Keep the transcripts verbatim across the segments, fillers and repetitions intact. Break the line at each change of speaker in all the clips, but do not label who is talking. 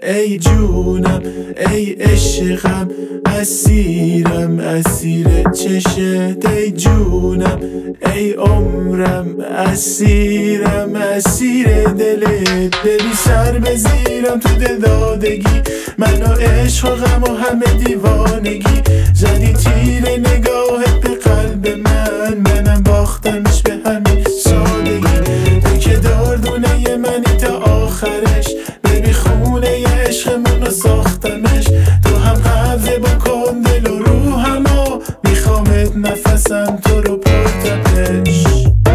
ای جونم ای عشقم، اسیرم اسیر چشت. ای جونم ای عمرم، اسیرم اسیر دلت. بری سر بزیرم تو دل دادگی، من و عشق و غم و همه دیوانگی. زدی تیر نگاهت به قلب من، منم باختمش به همین سادگی. تو که دردونه منی تا آخرش، ببی خونه ی عشقمون رو ساختمش. تو هم قبضه بکن دل و روحم و میخوامت نفسم تو رو پرتمش.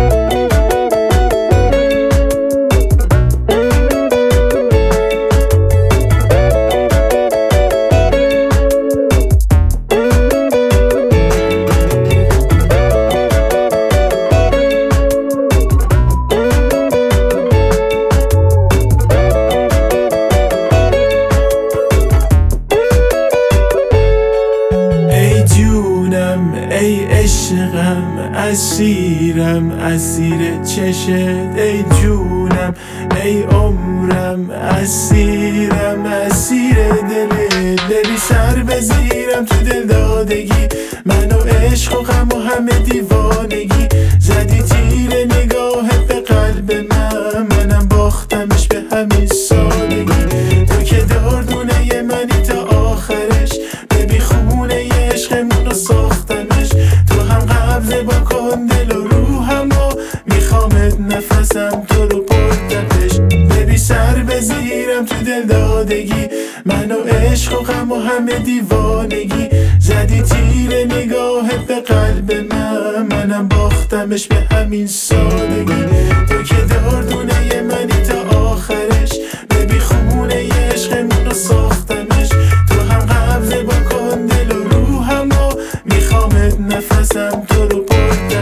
ای عشقم اسیرم اسیر چشت. ای جونم ای عمرم، اسیرم اسیر دلت. بری سر بزیرم تو دل دادگی، من و عشق و غم و همه دیوانگی. زدی تیر نگاهت به قلب من، منم باختمش به همین سادگی. تو که دردونه منی تا آخرش، ببی خونه ی عشقمون رو ساختمش. تو هم قبضه بکن دل و روحم و میخوامت نفسم تو رو پرتمش. ببی سر بزیرم تو دل دادگی، من و عشق و غم و همه دیوانگی. زدی تیر نگاهت به قلب من، منم باختمش به همین سادگی. تو که دردونه منی تا آخرش، ببی خونه ی عشقمون رو ساختمش. تو هم قبضه بکن دل و روحم و میخوامت نفسم تو رو پرتمش.